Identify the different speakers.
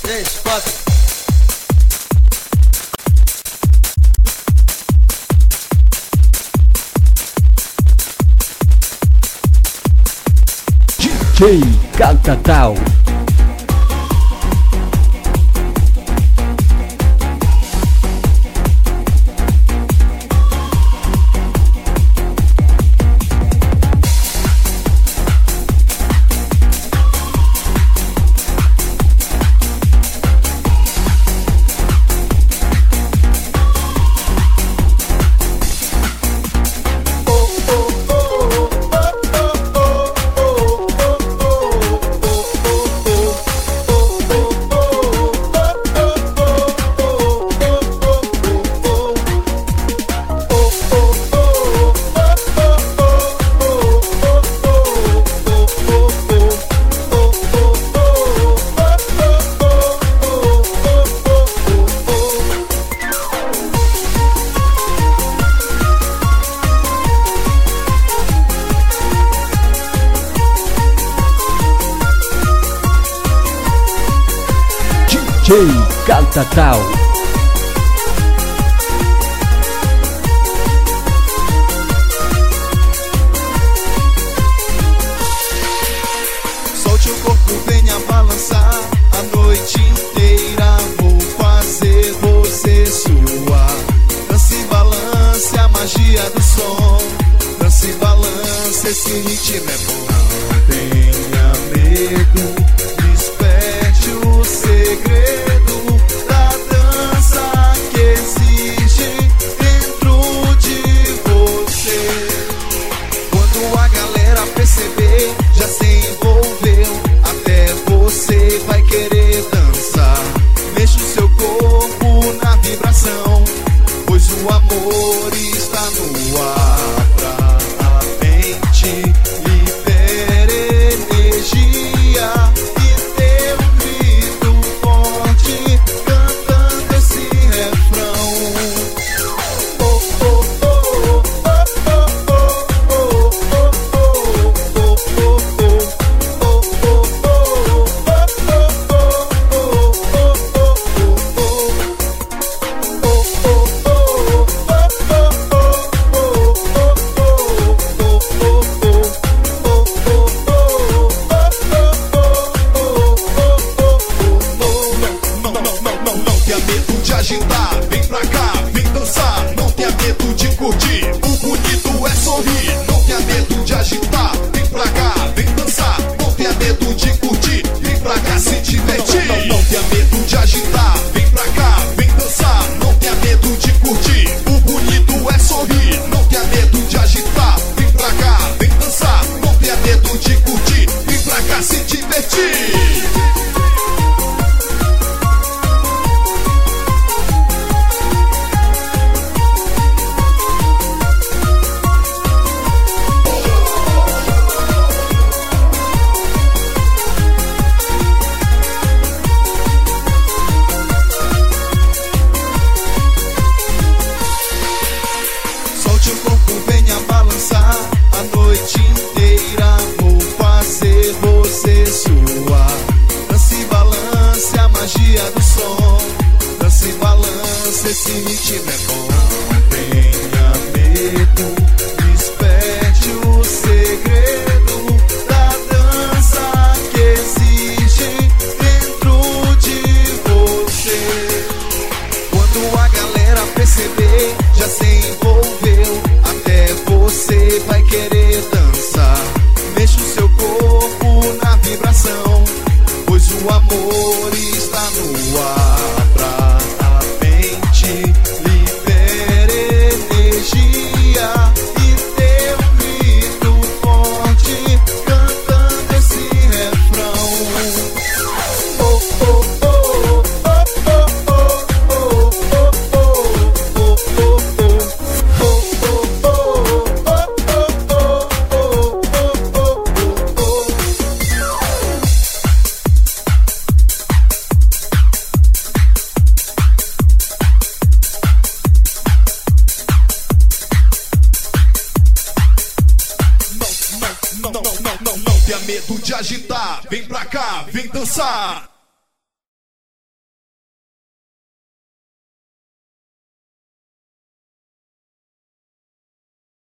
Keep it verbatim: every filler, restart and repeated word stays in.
Speaker 1: três, quatro.
Speaker 2: D J Catatal. D J Catatal.
Speaker 3: Solte o corpo, venha balançar a noite inteira. Vou fazer você suar. Dance e balance a magia do som. Dance e balance, esse ritmo é bom. Não tenha medo, desperte o segredo da dança que existe dentro de você. Quando a galera perceber, já se envolveu. Até você vai querer dançar. Mexa o seu corpo na vibração, pois o amor está no ar. Pra a mente libera energia e dê um grito forte cantando esse refrão. Oh, oh, oh, oh, oh, oh, oh, oh, Não tenha medo de agitar, vem pra cá, vem dançar. Não tenha medo de curtir, o bonito é sorrir. Não tenha medo de agitar, vem pra cá, vem dançar. Não tenha medo de curtir, vem pra cá se divertir. Não, não, não tenha medo de agitar, vem pra cá, vem dançar. Não tenha medo de curtir, o bonito é sorrir. Não tenha medo de agitar, vem pra cá, vem dançar. Não tenha medo de curtir, vem pra cá se divertir. Solte o corpo, venha balançar a noite inteira. Vou fazer você suar. Dance e balance a magia do som. Dance e balance, esse ritmo é bom. Não tenha medo, desperte o segredo da dança que existe dentro de você. Quando a galera perceber, já se envolveu. Até você vai querer dançar. Mexa o seu corpo na vibração, pois o amor está no ar. Pra a mente libera energia e dê um grito forte cantando esse refrão. Oh, oh, oh, oh, oh, oh, oh, oh, oh, oh, Não tenha medo de agitar, vem pra cá, vem dançar.